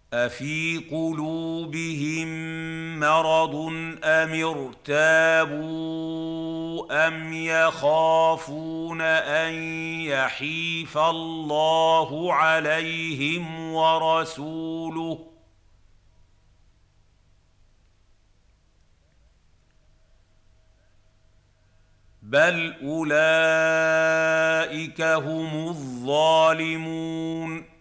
أفي قلوبهم مرض أم ارتابوا أم يخافون أن يحيف الله عليهم ورسوله بل أولئك هم الظالمون